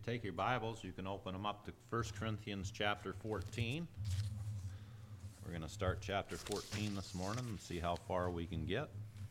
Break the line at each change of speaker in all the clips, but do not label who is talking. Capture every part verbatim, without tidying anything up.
take your Bibles, you can open them up to First Corinthians chapter fourteen. We're going to start chapter fourteen this morning and see how far we can get.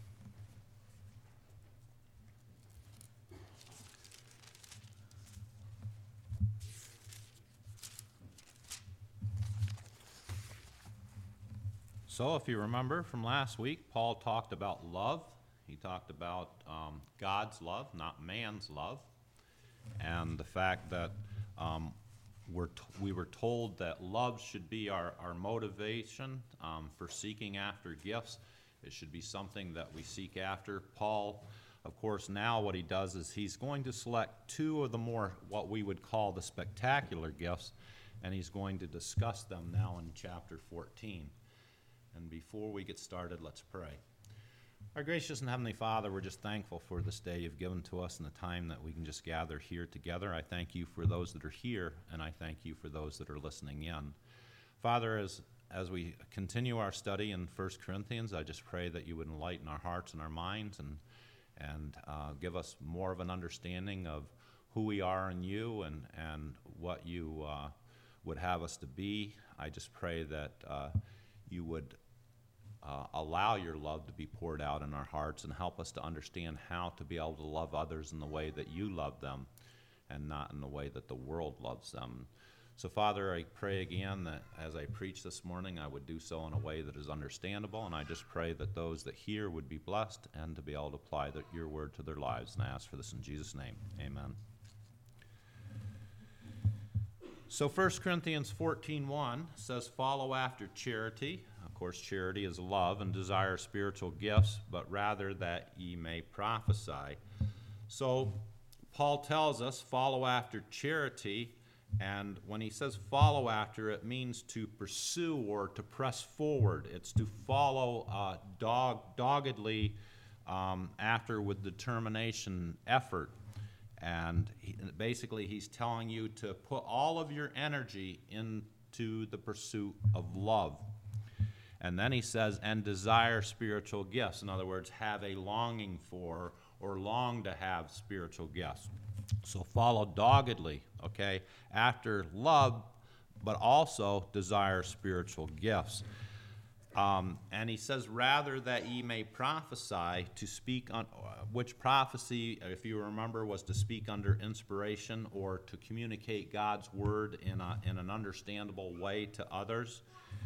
So if you remember from last week, Paul talked about love. He talked about um, God's love, not man's love, and the fact that um, we're t- we were told that love should be our, our motivation um, for seeking after gifts. It should be something that we seek after. Paul, of course, now what he does is he's going to select two of the more, what we would call the spectacular gifts, and he's going to discuss them now in chapter fourteen. And before we get started, let's pray. Our gracious and heavenly Father, we're just thankful for this day you've given to us and the time that we can just gather here together. I thank you for those that are here, and I thank you for those that are listening in. Father, as as we continue our study in First Corinthians, I just pray that you would enlighten our hearts and our minds and and uh, give us more of an understanding of who we are in you and, and what you uh, would have us to be. I just pray that uh, you would Uh, allow your love to be poured out in our hearts and help us to understand how to be able to love others in the way that you love them and not in the way that the world loves them. So, Father, I pray again that as I preach this morning, I would do so in a way that is understandable, and I just pray that those that hear would be blessed and to be able to apply the, your word to their lives. And I ask for this in Jesus' name. Amen. So First Corinthians fourteen one says, "Follow after charity." Of course, charity is love, and desire spiritual gifts, but rather that ye may prophesy. So Paul tells us, follow after charity, and when he says follow after, it means to pursue or to press forward. It's to follow uh, dog, doggedly um, after with determination, effort. And he, basically he's telling you to put all of your energy into the pursuit of love. And then he says, and desire spiritual gifts. In other words, have a longing for or long to have spiritual gifts. So follow doggedly, okay, after love, but also desire spiritual gifts. Um, and he says, rather that ye may prophesy, to speak on, which prophecy, if you remember, was to speak under inspiration or to communicate God's word in a, in an understandable way to others.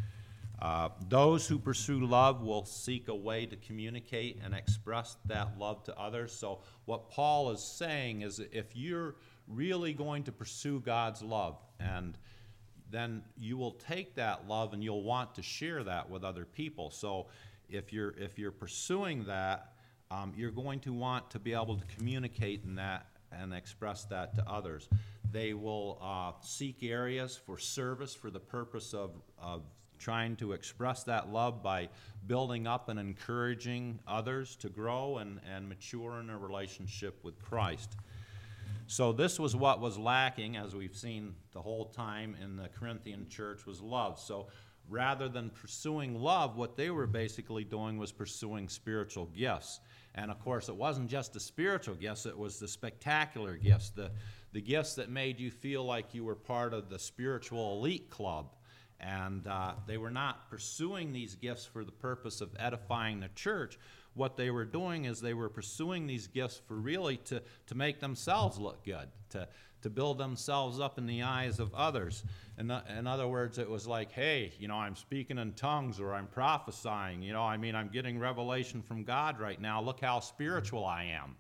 Uh, those who pursue love will seek a way to communicate and express that love to others. So what Paul is saying is that if you're really going to pursue God's love, and then you will take that love and you'll want to share that with other people. So if you're if you're pursuing that, um, you're going to want to be able to communicate in that and express that to others. They will uh, seek areas for service for the purpose of, of trying to express that love by building up and encouraging others to grow and, and mature in a relationship with Christ. So this was what was lacking, as we've seen the whole time in the Corinthian church, was love. So rather than pursuing love, what they were basically doing was pursuing spiritual gifts. And of course, it wasn't just the spiritual gifts, it was the spectacular gifts, the, the gifts that made you feel like you were part of the spiritual elite club. And uh, they were not pursuing these gifts for the purpose of edifying the church. What they were doing is they were pursuing these gifts for really to, to make themselves look good, to, to build themselves up in the eyes of others. In, the, in other words, it was like, hey, you know, I'm speaking in tongues or I'm prophesying. You know, I mean, I'm getting revelation from God right now. Look how spiritual I am.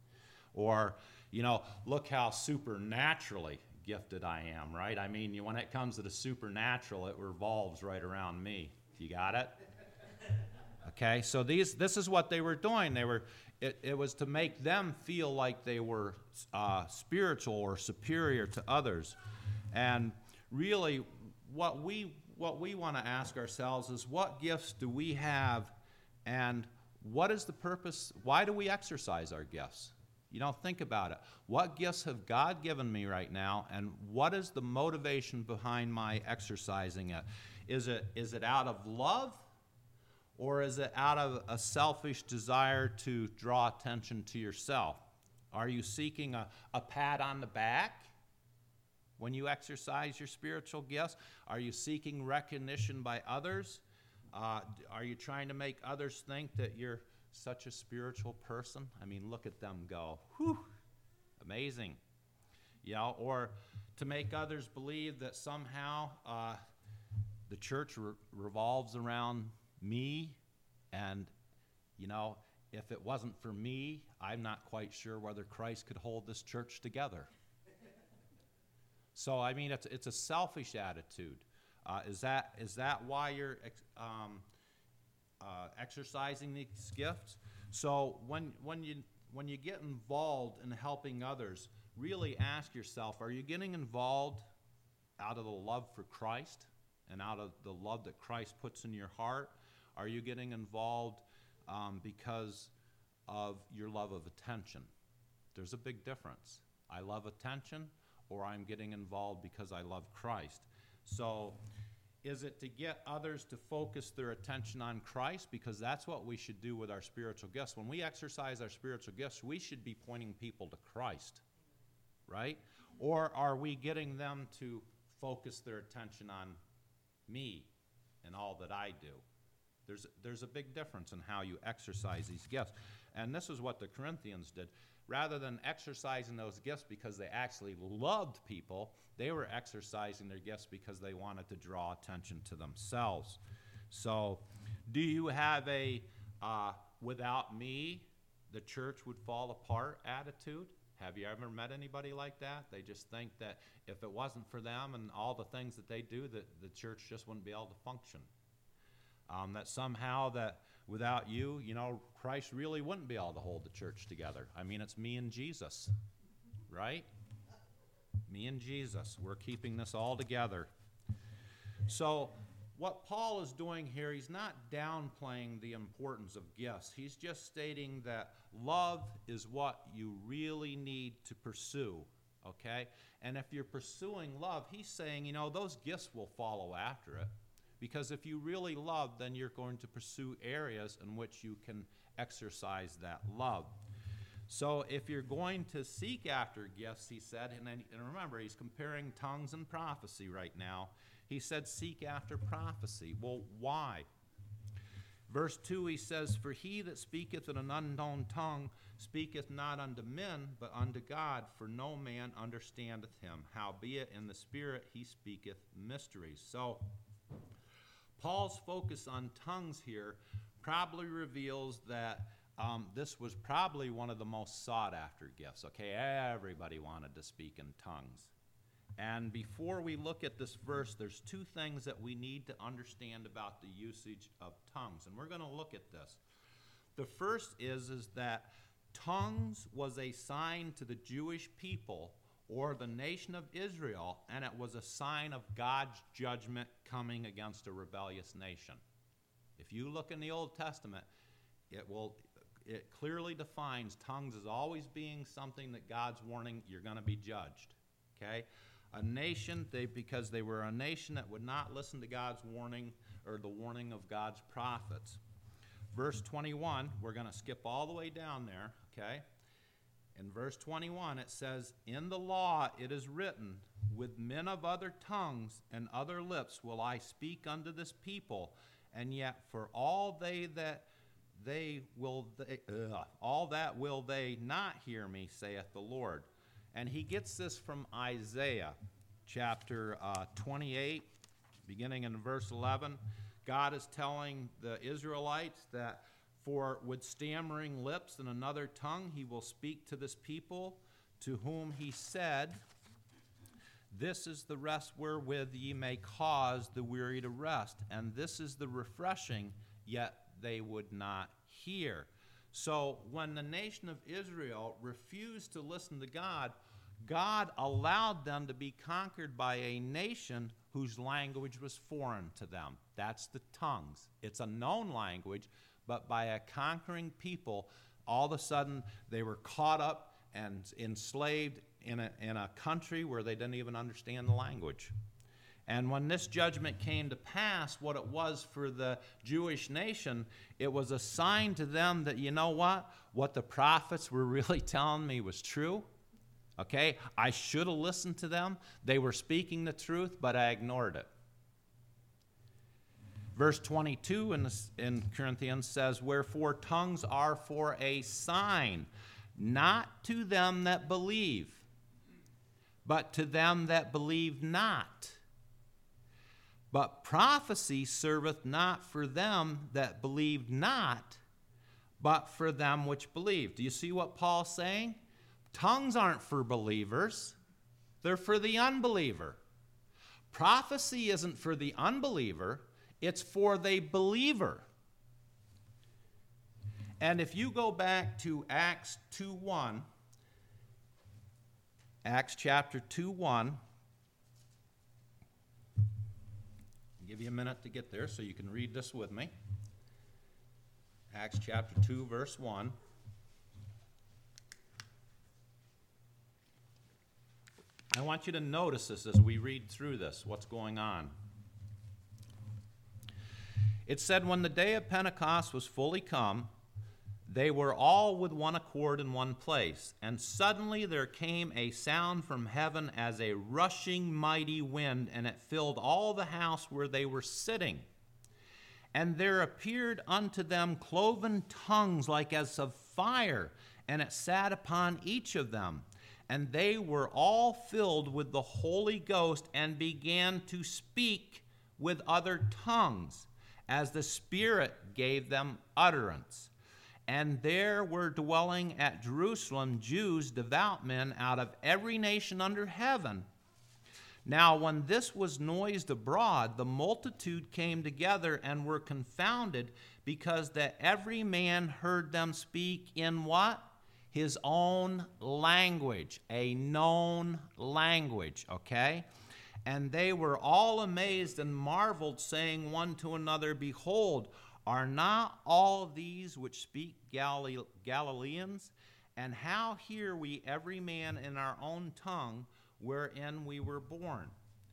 Or, you know, look how supernaturally gifted I am, right? I mean, when it comes to the supernatural, it revolves right around me. You got it? Okay, so these this is what they were doing. They were it, it was to make them feel like they were uh, spiritual or superior to others. And really, what we what we want to ask ourselves is, what gifts do we have, and what is the purpose? Why do we exercise our gifts? You know, think about it. What gifts have God given me right now, and what is the motivation behind my exercising it? Is it is it out of love, or is it out of a selfish desire to draw attention to yourself? Are you seeking a, a pat on the back? when you exercise your spiritual gifts? Are you seeking recognition by others? Uh, are you trying to make others think that you're such a spiritual person? I mean, look at them go. Whew, amazing. You know, or to make others believe that somehow uh, the church re- revolves around me, and, you know, if it wasn't for me, I'm not quite sure whether Christ could hold this church together. So, I mean, it's, it's a selfish attitude. Uh, is that is that why you're ex- um, uh, exercising these gifts? So when when you when you get involved in helping others, really ask yourself: are you getting involved out of the love for Christ and out of the love that Christ puts in your heart? Are you getting involved um, because of your love of attention? There's a big difference. I love attention, or I'm getting involved because I love Christ. So is it to get others to focus their attention on Christ? Because that's what we should do with our spiritual gifts. When we exercise our spiritual gifts, we should be pointing people to Christ, right? Or are we getting them to focus their attention on me and all that I do? There's, there's a big difference in how you exercise these gifts. And this is what the Corinthians did. Rather than exercising those gifts because they actually loved people, they were exercising their gifts because they wanted to draw attention to themselves. So, do you have a uh, without me, the church would fall apart attitude? Have you ever met anybody like that? They just think that if it wasn't for them and all the things that they do, that the church just wouldn't be able to function. Um, that somehow that without you, you know, Christ really wouldn't be able to hold the church together. I mean, it's me and Jesus, right? Me and Jesus. We're keeping this all together. So what Paul is doing here, he's not downplaying the importance of gifts. He's just stating that love is what you really need to pursue, okay? And if you're pursuing love, he's saying, you know, those gifts will follow after it. Because if you really love, then you're going to pursue areas in which you can exercise that love. So if you're going to seek after gifts, he said, and, then, and remember, he's comparing tongues and prophecy right now. He said, seek after prophecy. Well, why? Verse two, he says, for he that speaketh in an unknown tongue speaketh not unto men, but unto God, for no man understandeth him. Howbeit in the Spirit he speaketh mysteries. So Paul's focus on tongues here probably reveals that um, this was probably one of the most sought-after gifts. Okay, everybody wanted to speak in tongues. And before we look at this verse, there's two things that we need to understand about the usage of tongues, and we're going to look at this. The first is, is that tongues was a sign to the Jewish people or the nation of Israel, and it was a sign of God's judgment coming against a rebellious nation. If you look in the Old Testament, it will it clearly defines tongues as always being something that God's warning, you're going to be judged. Okay? A nation, they because they were a nation that would not listen to God's warning or the warning of God's prophets. Verse twenty-one, we're going to skip all the way down there, okay? In verse twenty-one, it says, in the law it is written, with men of other tongues and other lips will I speak unto this people, and yet for all they that they will, they, ugh, all that will they not hear me, saith the Lord. And he gets this from Isaiah chapter uh, twenty-eight, beginning in verse eleven. God is telling the Israelites that for with stammering lips and another tongue he will speak to this people, to whom he said, this is the rest wherewith ye may cause the weary to rest, and this is the refreshing, yet they would not hear. So when the nation of Israel refused to listen to God, God allowed them to be conquered by a nation whose language was foreign to them. That's the tongues. It's a known language, but by a conquering people, all of a sudden they were caught up and enslaved in a, in a country where they didn't even understand the language. And when this judgment came to pass, what it was for the Jewish nation, it was a sign to them that, you know what? What the prophets were really telling me was true. Okay? I should have listened to them. They were speaking the truth, but I ignored it. Verse twenty-two in, the, in Corinthians says, wherefore tongues are for a sign, not to them that believe, but to them that believe not. But prophecy serveth not for them that believe not, but for them which believe. Do you see what Paul's saying? Tongues aren't for believers. They're for the unbeliever. Prophecy isn't for the unbeliever. It's for the believer. And if you go back to Acts two one, Acts chapter two one, I'll give you a minute to get there so you can read this with me. Acts chapter two, verse one. I want you to notice this as we read through this, what's going on. It said, when the day of Pentecost was fully come, they were all with one accord in one place. And suddenly there came a sound from heaven as a rushing mighty wind, and it filled all the house where they were sitting. And there appeared unto them cloven tongues like as of fire, and it sat upon each of them. And they were all filled with the Holy Ghost, and began to speak with other tongues, as the Spirit gave them utterance. And there were dwelling at Jerusalem Jews, devout men, out of every nation under heaven. Now when this was noised abroad, the multitude came together and were confounded, because that every man heard them speak in what? His own language, a known language, okay? And they were all amazed and marveled, saying one to another, behold, are not all these which speak Galile- Galileans? And how hear we every man in our own tongue wherein we were born?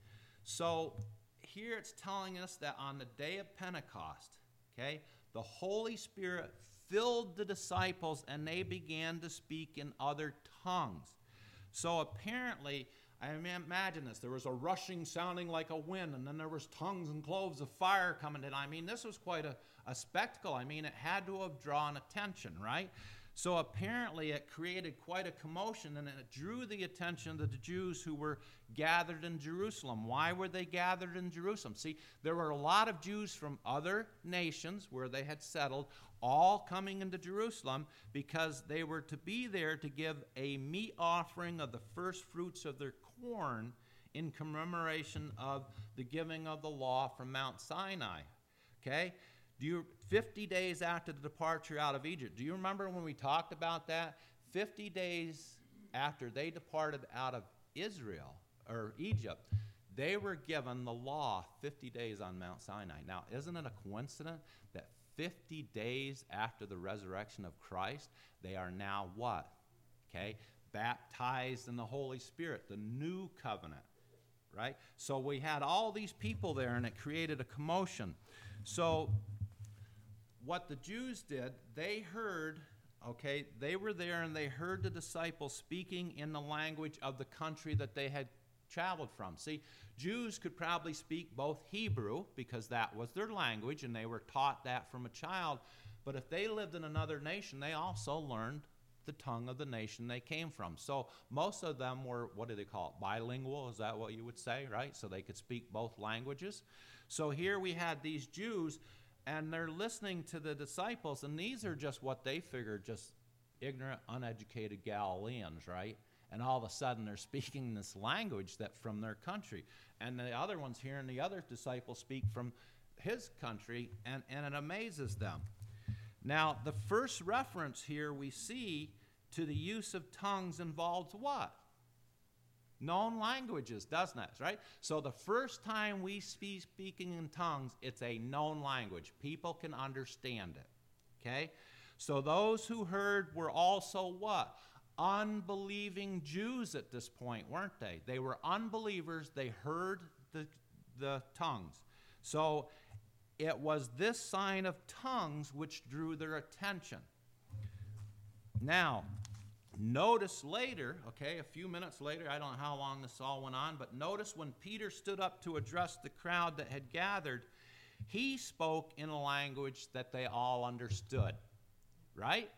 So here it's telling us that on the day of Pentecost, okay, the Holy Spirit filled the disciples and they began to speak in other tongues. So apparently, I imagine this, there was a rushing sounding like a wind, and then there was tongues and cloves of fire coming in. I mean, this was quite a, a spectacle. I mean, it had to have drawn attention, right? So apparently it created quite a commotion, and it drew the attention of the Jews who were gathered in Jerusalem. Why were they gathered in Jerusalem? See, there were a lot of Jews from other nations where they had settled, all coming into Jerusalem because they were to be there to give a meat offering of the first fruits of their corn in commemoration of the giving of the law from Mount Sinai. Okay? Do you, fifty days after the departure out of Egypt, do you remember when we talked about that? fifty days after they departed out of Israel, or Egypt, they were given the law fifty days on Mount Sinai. Now, isn't it a coincidence that fifty days after the resurrection of Christ, they are now what? Okay? Baptized in the Holy Spirit, the new covenant, right? So we had all these people there, and it created a commotion. So what the Jews did, they heard, okay, they were there and they heard the disciples speaking in the language of the country that they had traveled from. See, Jews could probably speak both Hebrew, because that was their language, and they were taught that from a child. But if they lived in another nation, they also learned the tongue of the nation they came from. So most of them were, what do they call it, bilingual? Is that what you would say, right? So they could speak both languages. So here we had these Jews, and they're listening to the disciples, and these are just what they figured, just ignorant, uneducated Galileans, right? And all of a sudden they're speaking this language that from their country. And the other ones hearing the other disciples speak from his country, and, and it amazes them. Now, the first reference here we see to the use of tongues involves what? Known languages, doesn't it, right? So the first time we speak speaking in tongues, it's a known language. People can understand it, okay? So those who heard were also what? Unbelieving Jews at this point, weren't they? They were unbelievers. They heard the, the tongues. So it was this sign of tongues which drew their attention. Now, Notice later, okay, a few minutes later, I don't know how long this all went on, but notice when Peter stood up to address the crowd that had gathered, he spoke in a language that they all understood, right?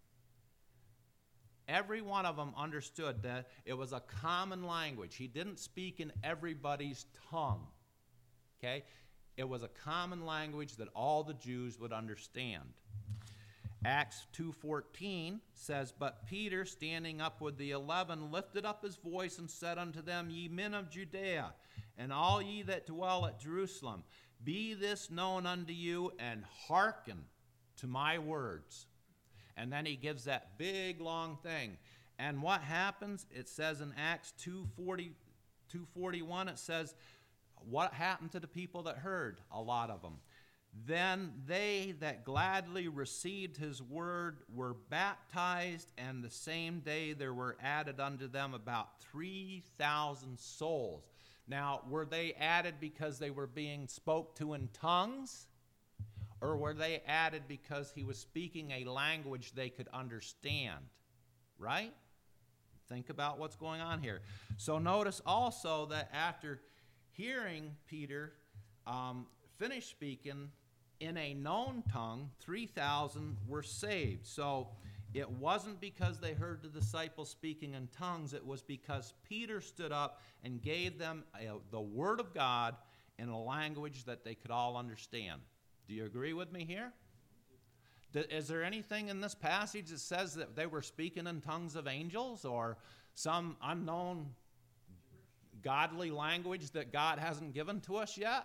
Every one of them understood that it was a common language. He didn't speak in everybody's tongue, okay? It was a common language that all the Jews would understand. Acts two fourteen says, "But Peter, standing up with the eleven, lifted up his voice and said unto them, Ye men of Judea, and all ye that dwell at Jerusalem, be this known unto you, and hearken to my words." And then he gives that big, long thing. And what happens? It says in Acts two forty, two forty-one, it says, what happened to the people that heard? A lot of them. Then they that gladly received his word were baptized, and the same day there were added unto them about three thousand souls. Now, were they added because they were being spoke to in tongues? Or were they added because he was speaking a language they could understand? Right? Think about what's going on here. So notice also that after hearing Peter um, finish speaking in a known tongue, three thousand were saved. So it wasn't because they heard the disciples speaking in tongues. It was because Peter stood up and gave them a, the word of God in a language that they could all understand. Do you agree with me here? Is there anything in this passage that says that they were speaking in tongues of angels or some unknown godly language that God hasn't given to us yet?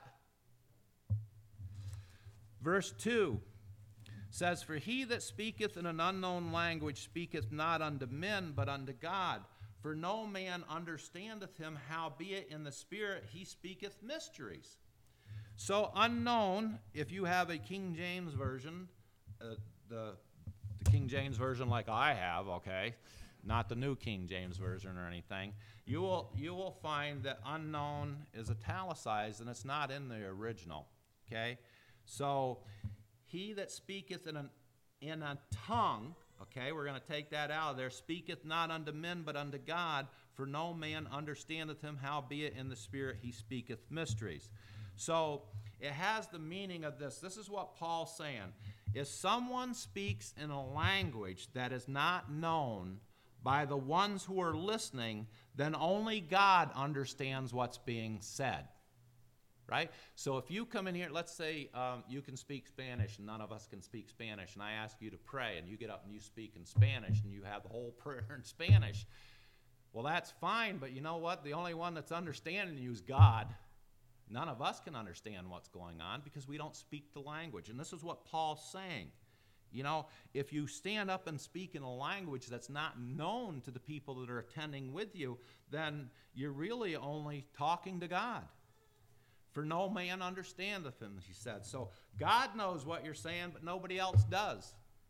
Verse two says, "For he that speaketh in an unknown language speaketh not unto men, but unto God. For no man understandeth him, howbeit in the Spirit he speaketh mysteries." So unknown, if you have a King James version, uh, the, the King James version like I have, okay, not the New King James version or anything, you will, you will find that unknown is italicized and it's not in the original, okay? So he that speaketh in, an, in a tongue, okay, we're going to take that out of there, speaketh not unto men but unto God, for no man understandeth him, howbeit in the Spirit he speaketh mysteries. So it has the meaning of this. This is what Paul's saying. If someone speaks in a language that is not known by the ones who are listening, then only God understands what's being said. Right? So if you come in here, let's say um, you can speak Spanish and none of us can speak Spanish, and I ask you to pray and you get up and you speak in Spanish and you have the whole prayer in Spanish. Well, that's fine, but you know what? The only one that's understanding you is God. None of us can understand what's going on because we don't speak the language. And this is what Paul's saying. You know, if you stand up and speak in a language that's not known to the people that are attending with you, then you're really only talking to God. For no man understandeth him, he said. So God knows what you're saying, but nobody else does.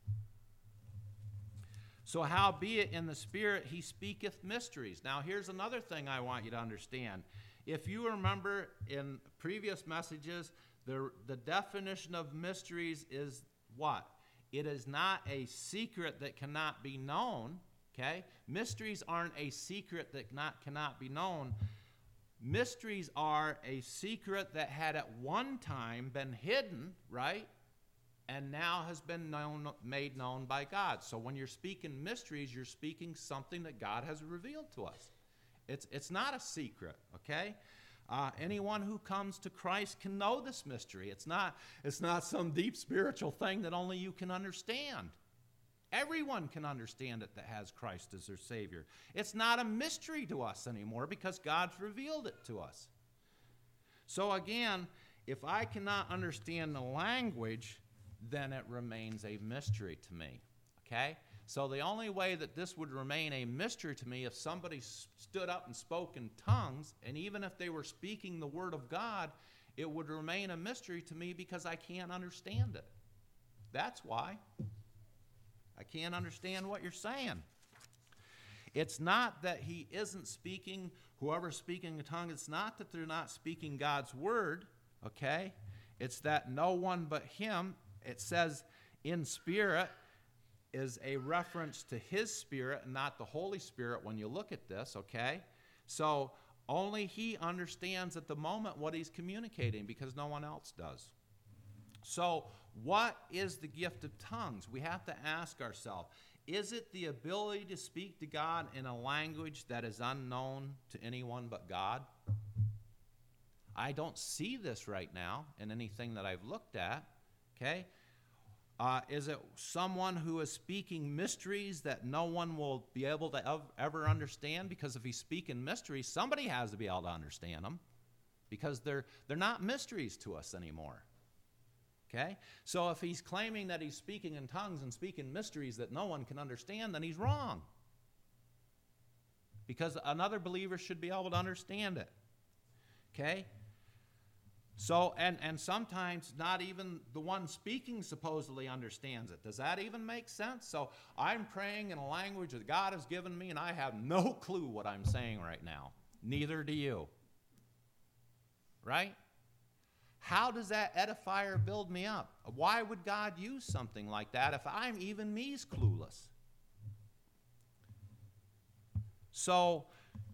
So howbeit in the Spirit he speaketh mysteries. Now here's another thing I want you to understand. If you remember in previous messages, the, the definition of mysteries is what? It is not a secret that cannot be known, okay? Mysteries aren't a secret that not, cannot be known. Mysteries are a secret that had at one time been hidden, right? And now has been known, made known by God. So when you're speaking mysteries, you're speaking something that God has revealed to us. It's, it's not a secret, okay? Uh, anyone who comes to Christ can know this mystery. It's not, it's not some deep spiritual thing that only you can understand. Everyone can understand it that has Christ as their Savior. It's not a mystery to us anymore because God's revealed it to us. So again, if I cannot understand the language, then it remains a mystery to me, okay? So the only way that this would remain a mystery to me if somebody stood up and spoke in tongues, and even if they were speaking the word of God, it would remain a mystery to me because I can't understand it. That's why. I can't understand what you're saying. It's not that he isn't speaking, whoever's speaking in tongues, it's not that they're not speaking God's word, okay? It's that no one but him, it says in spirit, is a reference to his Spirit and not the Holy Spirit when you look at this, okay? So only he understands at the moment what he's communicating because no one else does. So what is the gift of tongues? We have to ask ourselves, is it the ability to speak to God in a language that is unknown to anyone but God? I don't see this right now in anything that I've looked at, okay? Uh, is it someone who is speaking mysteries that no one will be able to ev- ever understand? Because if he's speaking mysteries, somebody has to be able to understand them because they're, they're not mysteries to us anymore. Okay? So if he's claiming that he's speaking in tongues and speaking mysteries that no one can understand, then he's wrong. Because another believer should be able to understand it. Okay? So, and, and sometimes not even the one speaking supposedly understands it. Does that even make sense? So I'm praying in a language that God has given me, and I have no clue what I'm saying right now. Neither do you. Right? How does that edify or build me up? Why would God use something like that if I'm even me's clueless? So,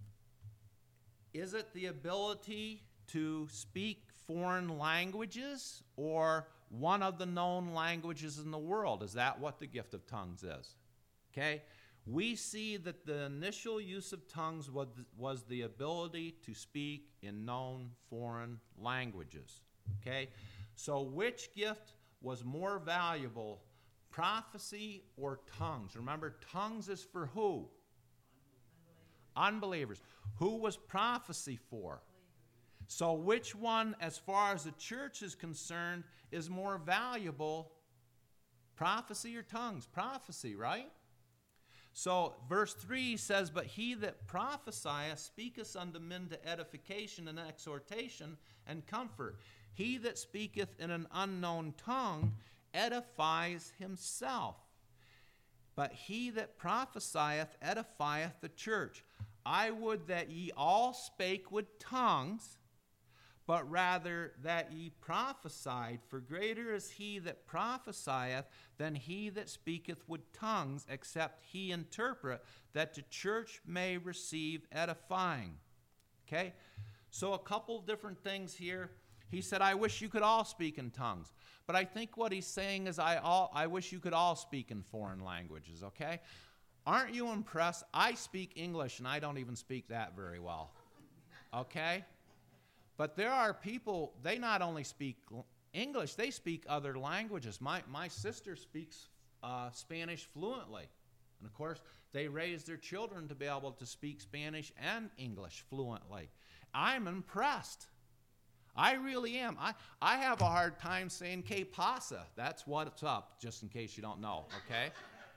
is it the ability to speak foreign languages or one of the known languages in the world? Is that what the gift of tongues is? Okay? We see that the initial use of tongues was, was the ability to speak in known foreign languages. Okay? So which gift was more valuable, prophecy or tongues? Remember, tongues is for who? Unbelievers. Unbelievers. Who was prophecy for? So which one, as far as the church is concerned, is more valuable, prophecy or tongues? Prophecy, right? So verse three says, "But he that prophesieth speaketh unto men to edification and exhortation and comfort. He that speaketh in an unknown tongue edifies himself. But he that prophesieth edifieth the church. I would that ye all spake with tongues, but rather that ye prophesied, for greater is he that prophesieth than he that speaketh with tongues, except he interpret, that the church may receive edifying." Okay? So a couple different things here. He said, I wish you could all speak in tongues. But I think what he's saying is, I, all, I wish you could all speak in foreign languages, okay? Aren't you impressed? I speak English, and I don't even speak that very well, okay? But there are people, they not only speak English, they speak other languages. My, my sister speaks uh, Spanish fluently. And of course, they raise their children to be able to speak Spanish and English fluently. I'm impressed. I really am. I, I have a hard time saying que pasa. That's what's up, just in case you don't know, okay?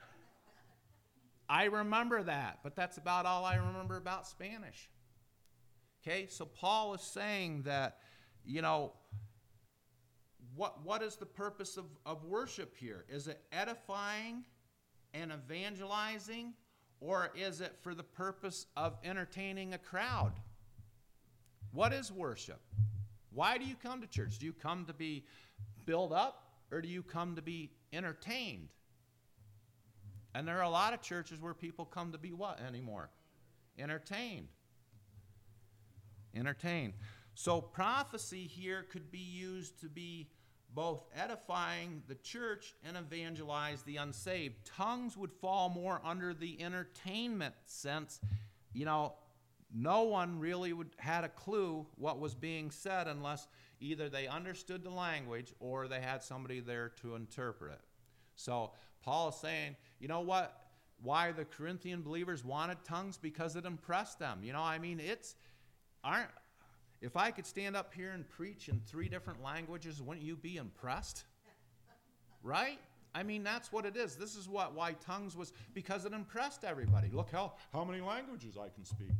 I remember that, but that's about all I remember about Spanish. Okay, so Paul is saying that, you know, what what is the purpose of, of worship here? Is it edifying and evangelizing, or is it for the purpose of entertaining a crowd? What is worship? Why do you come to church? Do you come to be built up, or do you come to be entertained? And there are a lot of churches where people come to be what anymore? Entertained. Entertained. So prophecy here could be used to be both edifying the church and evangelize the unsaved. Tongues would fall more under the entertainment sense. You know, no one really would had a clue what was being said unless either they understood the language or they had somebody there to interpret it. So Paul is saying, you know what? Why the Corinthian believers wanted tongues? Because it impressed them. You know, I mean, it's aren't. If I could stand up here and preach in three different languages, wouldn't you be impressed? Right? I mean, that's what it is. This is what why tongues was, because it impressed everybody. Look how, how many languages I can speak.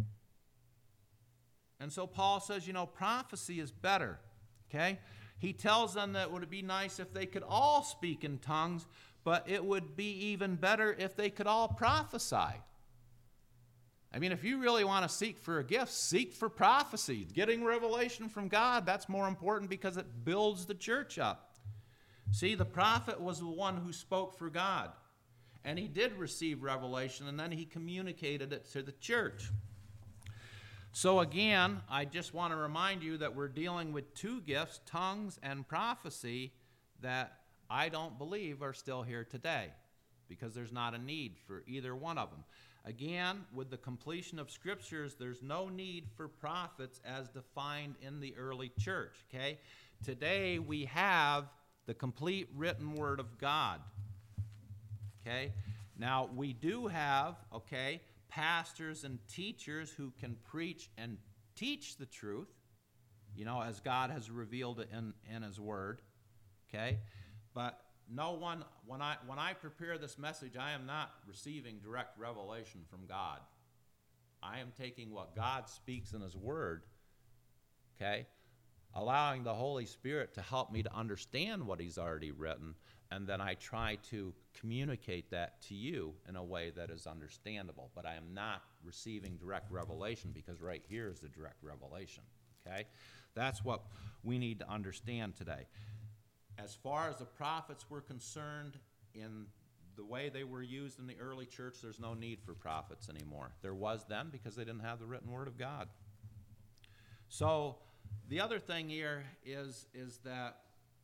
And so Paul says, you know, prophecy is better, okay? He tells them that it would be nice if they could all speak in tongues, but it would be even better if they could all prophesy. I mean, if you really want to seek for a gift, seek for prophecy. Getting revelation from God, that's more important because it builds the church up. See, the prophet was the one who spoke for God. And he did receive revelation, and then he communicated it to the church. So again, I just want to remind you that we're dealing with two gifts, tongues and prophecy, that I don't believe are still here today, because there's not a need for either one of them. Again, with the completion of scriptures, there's no need for prophets as defined in the early church, okay? Today we have the complete written word of God, okay? Now, we do have, okay, pastors and teachers who can preach and teach the truth, you know, as God has revealed it in, in his word, okay? But no one, when I, when I prepare this message, I am not receiving direct revelation from God. I am taking what God speaks in his word, okay, allowing the Holy Spirit to help me to understand what he's already written, and then I try to communicate that to you in a way that is understandable. But I am not receiving direct revelation, because right here is the direct revelation, okay? That's what we need to understand today. As far as the prophets were concerned, in the way they were used in the early church, there's no need for prophets anymore. There was then, because they didn't have the written word of God. So the other thing here is, is that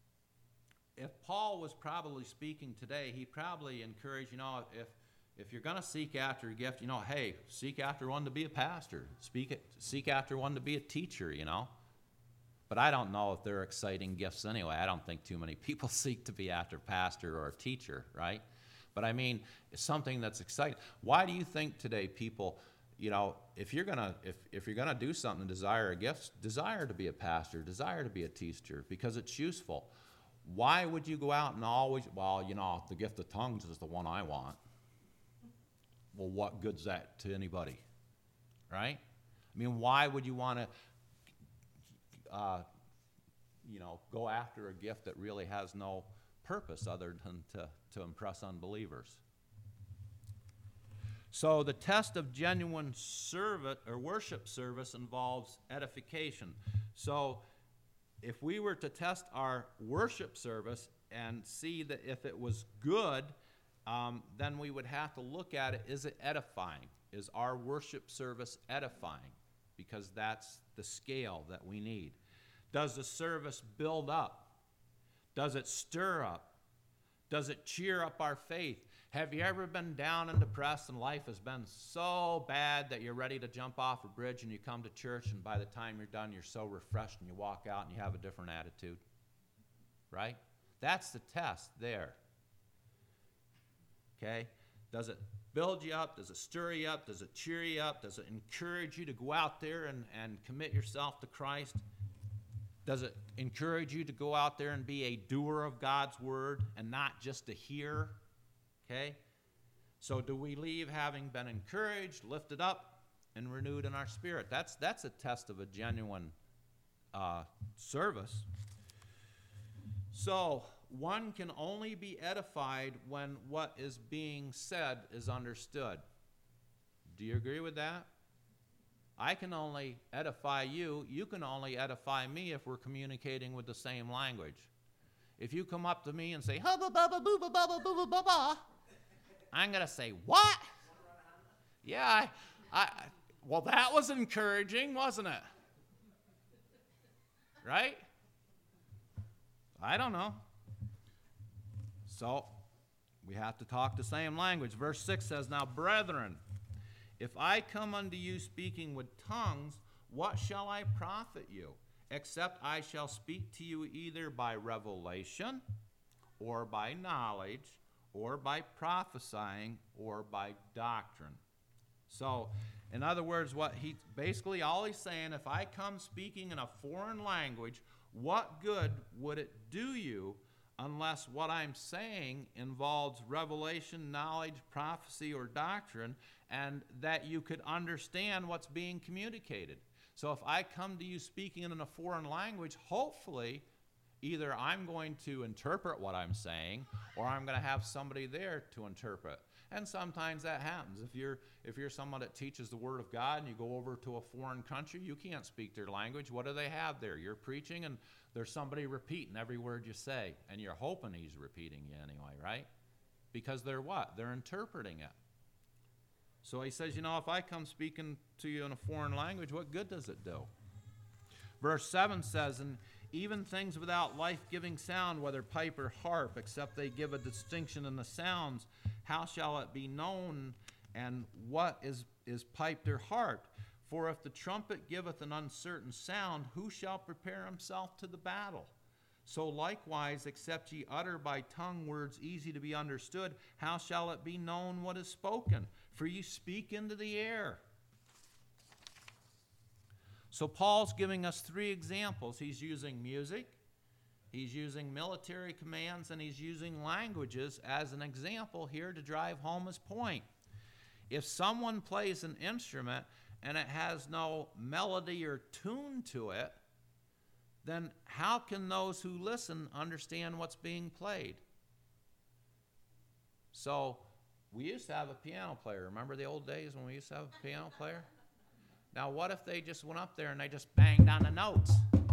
if Paul was probably speaking today, he probably encouraged, you know, if if you're going to seek after a gift, you know, hey, seek after one to be a pastor. Speak it, seek after one to be a teacher, you know. But I don't know if they're exciting gifts anyway. I don't think too many people seek to be after pastor or a teacher, right? But I mean, it's something that's exciting. Why do you think today people, you know, if you're gonna if if you're gonna do something, desire a gift, desire to be a pastor, desire to be a teacher, because it's useful. Why would you go out and always, well, you know, the gift of tongues is the one I want? Well, what good's that to anybody, right? I mean, why would you want to, uh, you know, go after a gift that really has no purpose other than to, to impress unbelievers? So the test of genuine service or worship service involves edification. So if we were to test our worship service and see that if it was good, um, then we would have to look at it, is it edifying? Is our worship service edifying? Because that's the scale that we need. Does the service build up? Does it stir up? Does it cheer up our faith? Have you ever been down and depressed and life has been so bad that you're ready to jump off a bridge, and you come to church, and by the time you're done, you're so refreshed, and you walk out and you have a different attitude? Right? That's the test there. Okay? Does it build you up? Does it stir you up? Does it cheer you up? Does it encourage you to go out there and, and commit yourself to Christ? Does it encourage you to go out there and be a doer of God's word and not just a hearer? Okay? So do we leave having been encouraged, lifted up, and renewed in our spirit? That's, that's a test of a genuine uh, service. So one can only be edified when what is being said is understood. Do you agree with that? I can only edify you. You can only edify me if we're communicating with the same language. If you come up to me and say, hubba bubba booba bubba booba bubba, I'm going to say, what? Yeah, I, I, well, that was encouraging, wasn't it? Right? I don't know. So we have to talk the same language. Verse six says, now, brethren, if I come unto you speaking with tongues, what shall I profit you? Except I shall speak to you either by revelation, or by knowledge, or by prophesying, or by doctrine. So, in other words, what he basically all he's saying, if I come speaking in a foreign language, what good would it do you unless what I'm saying involves revelation, knowledge, prophecy, or doctrine, and that you could understand what's being communicated? So if I come to you speaking in a foreign language, hopefully either I'm going to interpret what I'm saying, or I'm going to have somebody there to interpret. And sometimes that happens. If you're if you're someone that teaches the Word of God and you go over to a foreign country, you can't speak their language. What do they have there? You're preaching and there's somebody repeating every word you say, and you're hoping he's repeating you anyway, right? because they're what? They're interpreting it. So he says, you know, if I come speaking to you in a foreign language, what good does it do? Verse seven says, and even things without life-giving sound, whether pipe or harp, except they give a distinction in the sounds, how shall it be known, and what is, is piped or harped? For if the trumpet giveth an uncertain sound, who shall prepare himself to the battle? So likewise, except ye utter by tongue words easy to be understood, how shall it be known what is spoken? For ye speak into the air. So Paul's giving us three examples. He's using music, he's using military commands, and he's using languages as an example here to drive home his point. If someone plays an instrument and it has no melody or tune to it, then how can those who listen understand what's being played? So we used to have a piano player. Remember the old days when we used to have a piano player? Now what if they just went up there and they just banged on the notes?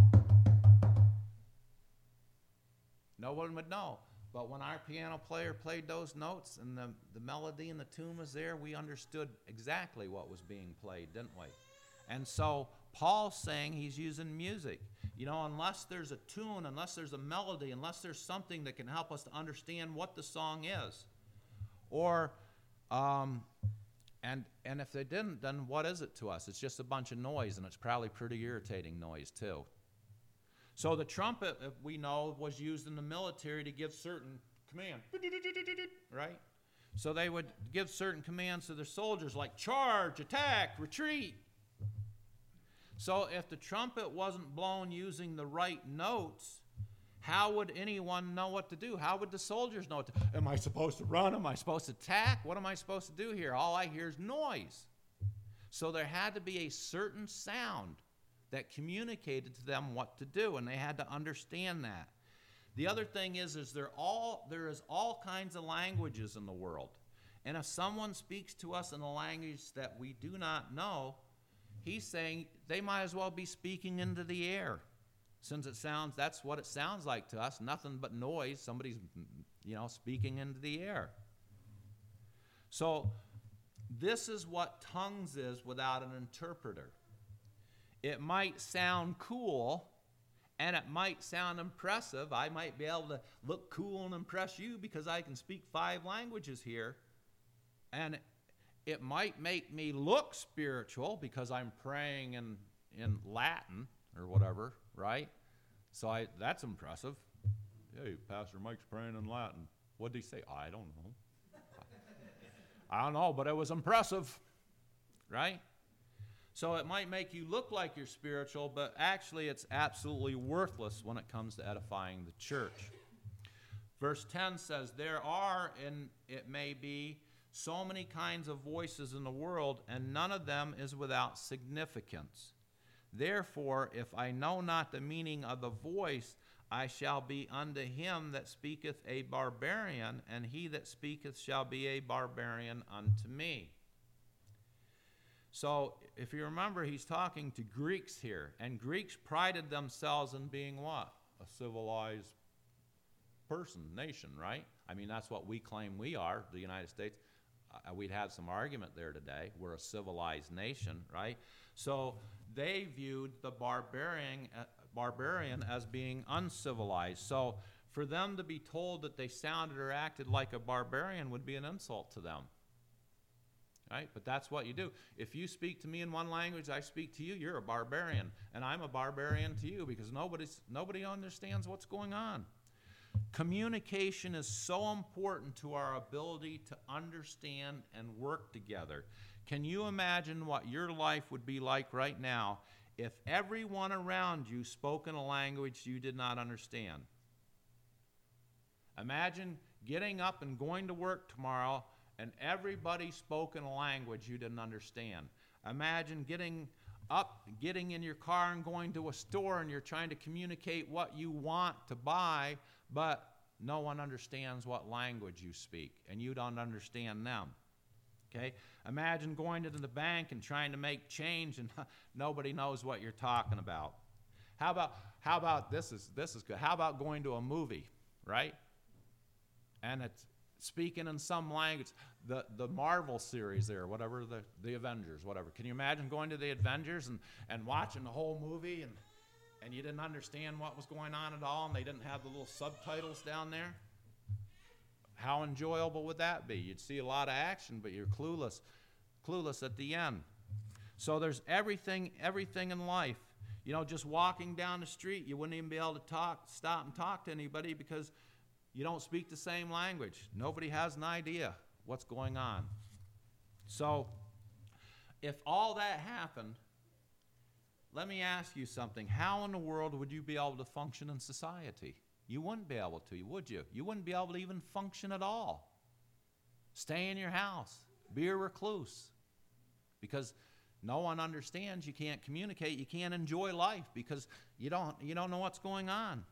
No one would know. But when our piano player played those notes and the, the melody and the tune was there, we understood exactly what was being played, didn't we? And so Paul's saying he's using music. You know, unless there's a tune, unless there's a melody, unless there's something that can help us to understand what the song is. Or, um, and, and if they didn't, then what is it to us? It's just a bunch of noise, and it's probably pretty irritating noise too. So the trumpet, we know, was used in the military to give certain commands, right? So they would give certain commands to their soldiers like charge, attack, retreat. So if the trumpet wasn't blown using the right notes, how would anyone know what to do? How would the soldiers know what to do? Am I supposed to run? Am I supposed to attack? What am I supposed to do here? All I hear is noise. So there had to be a certain sound that communicated to them what to do, and they had to understand that. The other thing is, is there all there is all kinds of languages in the world. And if someone speaks to us in a language that we do not know, he's saying they might as well be speaking into the air. Since it sounds, that's what it sounds like to us, nothing but noise. Somebody's, you know, speaking into the air. So this is what tongues is without an interpreter. It might sound cool, and it might sound impressive. I might be able to look cool and impress you because I can speak five languages here. And it might make me look spiritual because I'm praying in, in Latin or whatever, right? So I, that's impressive. Hey, Pastor Mike's praying in Latin. What did he say? I don't know. I don't know, but it was impressive, right? So it might make you look like you're spiritual, but actually it's absolutely worthless when it comes to edifying the church. Verse ten says, there are, and it may be, so many kinds of voices in the world, and none of them is without significance. Therefore, if I know not the meaning of the voice, I shall be unto him that speaketh a barbarian, and he that speaketh shall be a barbarian unto me. So, if you remember, he's talking to Greeks here, and Greeks prided themselves in being what? A civilized person, nation, right? I mean, that's what we claim we are, the United States. Uh, we'd have some argument there today. We're a civilized nation, right? So they viewed the barbarian, uh, barbarian as being uncivilized. So for them to be told that they sounded or acted like a barbarian would be an insult to them. Right? But that's what you do. If you speak to me in one language, I speak to you, you're a barbarian. And I'm a barbarian to you because nobody's, nobody understands what's going on. Communication is so important to our ability to understand and work together. Can you imagine what your life would be like right now if everyone around you spoke in a language you did not understand? Imagine getting up and going to work tomorrow and everybody spoke in a language you didn't understand. Imagine getting up, getting in your car and going to a store and you're trying to communicate what you want to buy, but no one understands what language you speak and you don't understand them. Okay? Imagine going to the bank and trying to make change and nobody knows what you're talking about. How about, how about this is, this is good. How about going to a movie, right? And it's speaking in some language. The the Marvel series there, whatever, the, the Avengers, whatever. Can you imagine going to the Avengers and, and watching the whole movie and, and you didn't understand what was going on at all and they didn't have the little subtitles down there? How enjoyable would that be? You'd see a lot of action, but you're clueless, clueless at the end. So there's everything, everything in life. You know, just walking down the street, you wouldn't even be able to talk, stop and talk to anybody because you don't speak the same language. Nobody has an idea what's going on. So if all that happened, let me ask you something. How in the world would you be able to function in society? You wouldn't be able to, would you? You wouldn't be able to even function at all. Stay in your house. Be a recluse. Because no one understands. You can't communicate. You can't enjoy life because you don't, you don't know what's going on.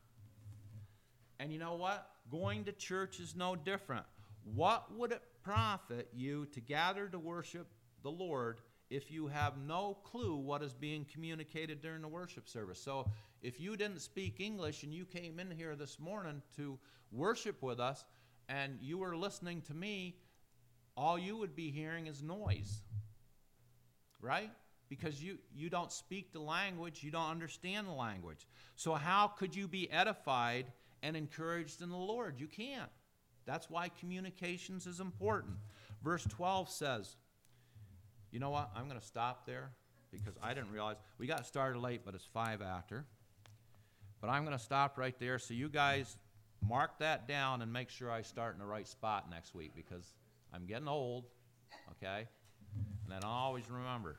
And you know what? Going to church is no different. What would it profit you to gather to worship the Lord if you have no clue what is being communicated during the worship service? So if you didn't speak English and you came in here this morning to worship with us and you were listening to me, all you would be hearing is noise, right? Because you, you don't speak the language, you don't understand the language. So how could you be edified and encouraged in the Lord? You can't. That's why communications is important. Verse twelve says, you know what? I'm going to stop there because I didn't realize. We got started late, but it's five after. But I'm going to stop right there so you guys mark that down and make sure I start in the right spot next week because I'm getting old, okay? And then I'll always remember.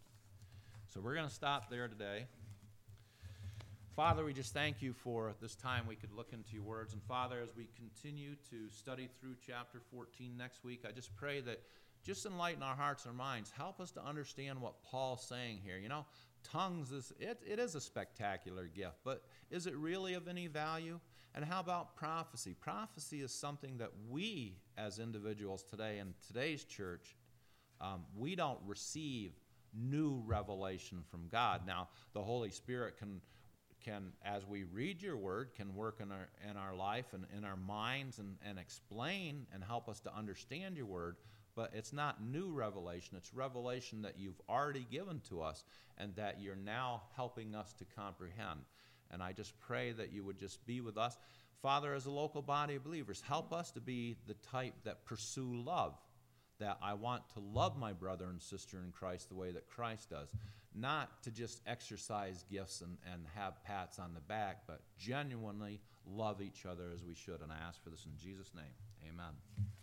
So we're going to stop there today. Father, we just thank you for this time we could look into your words. And Father, as we continue to study through chapter fourteen next week, I just pray that just enlighten our hearts and our minds. Help us to understand what Paul's saying here. You know, tongues, is it, it is a spectacular gift, but is it really of any value? And how about prophecy? Prophecy is something that we as individuals today in today's church, um, we don't receive new revelation from God. Now, the Holy Spirit can can, as we read your word, can work in our in our life and in our minds and, and explain and help us to understand your word, but it's not new revelation. It's revelation that you've already given to us and that you're now helping us to comprehend. And I just pray that you would just be with us. Father, as a local body of believers, help us to be the type that pursue love, that I want to love my brother and sister in Christ the way that Christ does. Not to just exercise gifts and, and have pats on the back, but genuinely love each other as we should. And I ask for this in Jesus' name. Amen.